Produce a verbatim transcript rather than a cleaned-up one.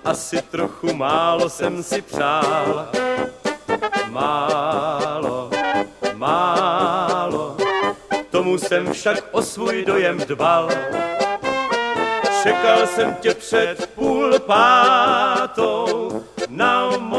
asi trochu málo jsem si přál. Málo, málo, tomu jsem však o svůj dojem dbal. Čekal jsem tě před půl pátou na